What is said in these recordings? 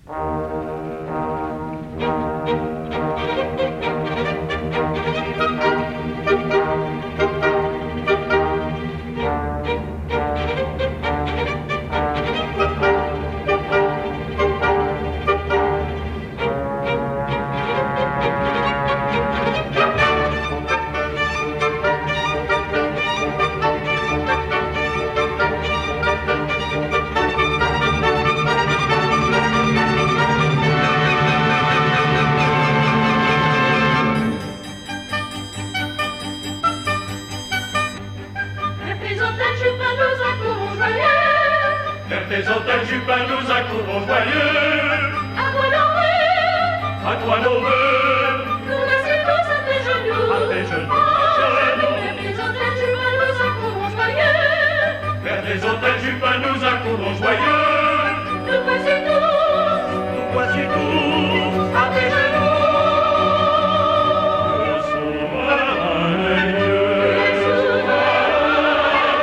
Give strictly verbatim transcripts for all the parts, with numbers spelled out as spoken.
Tes hôtels Jupin, nous accourons joyeux. À toi nos vœux, à toi nos vœux. Nous laissons tous à tes genoux, à tes genoux, genoux. Vers tes hôtels Jupin, nous accourons joyeux. Vers tes hôtels Jupin, nous accourons joyeux. Nous voici tous, nous voici tous à tes genoux. Le souverain des lieux, le souverain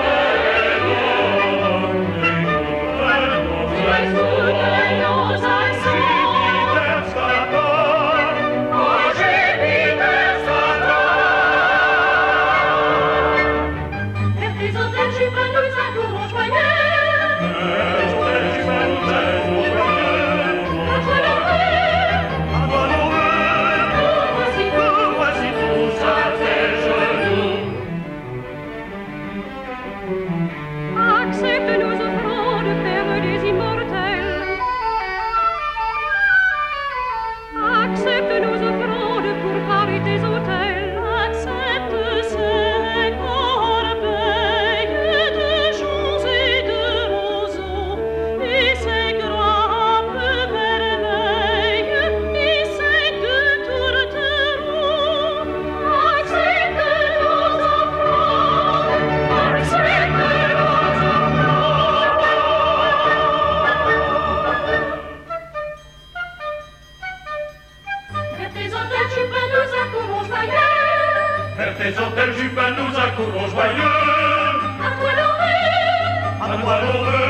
Accepte nos offrandes, Père des immortels. Accepte nos offrandes pour parer tes autels. Accepte ces corbeilles de joncs et de roseaux, et ces grappes vermeilles, et ces deux tourtereaux. Accepte nos offrandes, accepte Vers tes hôtels Jupin, nous accourons joyeux. À toi nos vœux, À toi nos vœux.